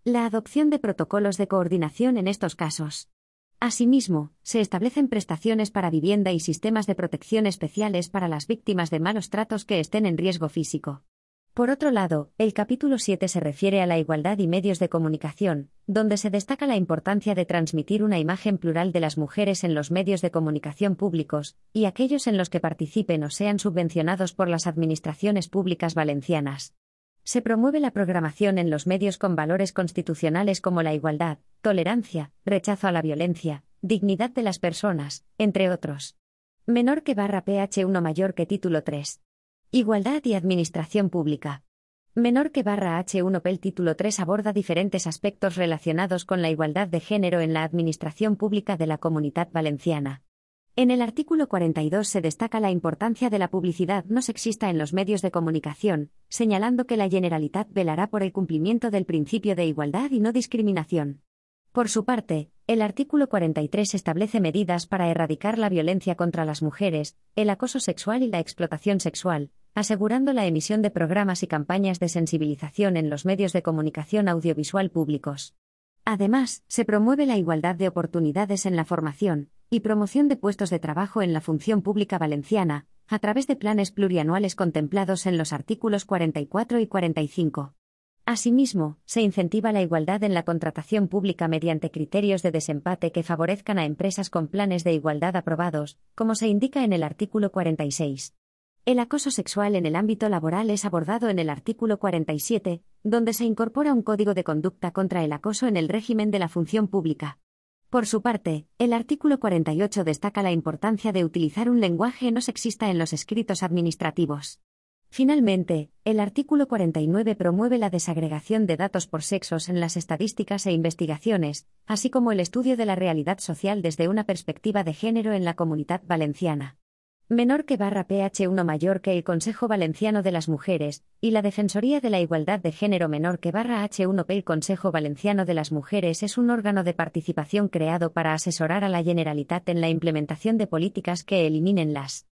La adopción de protocolos de coordinación en estos casos. Asimismo, se establecen prestaciones para vivienda y sistemas de protección especiales para las víctimas de malos tratos que estén en riesgo físico. Por otro lado, el capítulo 7 se refiere a la igualdad y medios de comunicación, donde se destaca la importancia de transmitir una imagen plural de las mujeres en los medios de comunicación públicos, y aquellos en los que participen o sean subvencionados por las administraciones públicas valencianas. Se promueve la programación en los medios con valores constitucionales como la igualdad, tolerancia, rechazo a la violencia, dignidad de las personas, entre otros. Menor que /PH1 mayor que título 3. Igualdad y Administración Pública. Menor que /H1 PEL título 3 aborda diferentes aspectos relacionados con la igualdad de género en la administración pública de la Comunitat Valenciana. En el artículo 42 se destaca la importancia de la publicidad no sexista en los medios de comunicación, señalando que la Generalitat velará por el cumplimiento del principio de igualdad y no discriminación. Por su parte, el artículo 43 establece medidas para erradicar la violencia contra las mujeres, el acoso sexual y la explotación sexual, asegurando la emisión de programas y campañas de sensibilización en los medios de comunicación audiovisual públicos. Además, se promueve la igualdad de oportunidades en la formación y promoción de puestos de trabajo en la función pública valenciana, a través de planes plurianuales contemplados en los artículos 44 y 45. Asimismo, se incentiva la igualdad en la contratación pública mediante criterios de desempate que favorezcan a empresas con planes de igualdad aprobados, como se indica en el artículo 46. El acoso sexual en el ámbito laboral es abordado en el artículo 47, donde se incorpora un código de conducta contra el acoso en el régimen de la función pública. Por su parte, el artículo 48 destaca la importancia de utilizar un lenguaje no sexista en los escritos administrativos. Finalmente, el artículo 49 promueve la desagregación de datos por sexos en las estadísticas e investigaciones, así como el estudio de la realidad social desde una perspectiva de género en la Comunitat Valenciana. Menor que /PH1 mayor que el Consejo Valenciano de las Mujeres, y la Defensoría de la Igualdad de Género menor que /H1P. El Consejo Valenciano de las Mujeres es un órgano de participación creado para asesorar a la Generalitat en la implementación de políticas que eliminen las